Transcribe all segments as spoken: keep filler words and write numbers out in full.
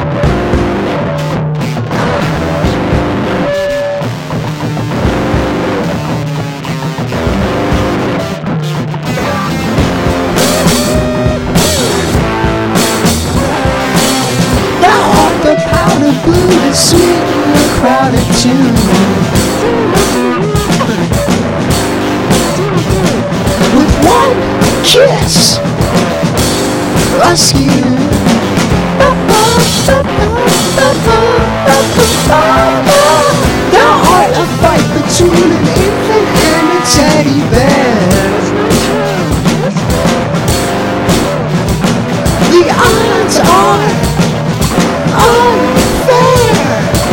Blue to sweeten the crowded tune. With one kiss, rescue. Thou art a fight between an infant and a teddy bear. The odds are unfair.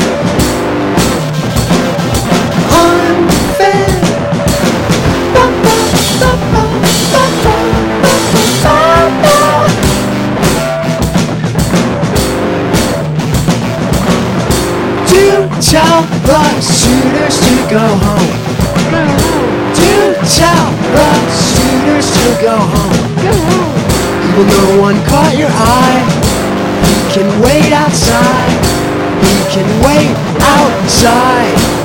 Unfair. Do tell the suitors to go home. Do tell the suitors to go home. Even though one caught your eye, he can wait outside. He can wait outside.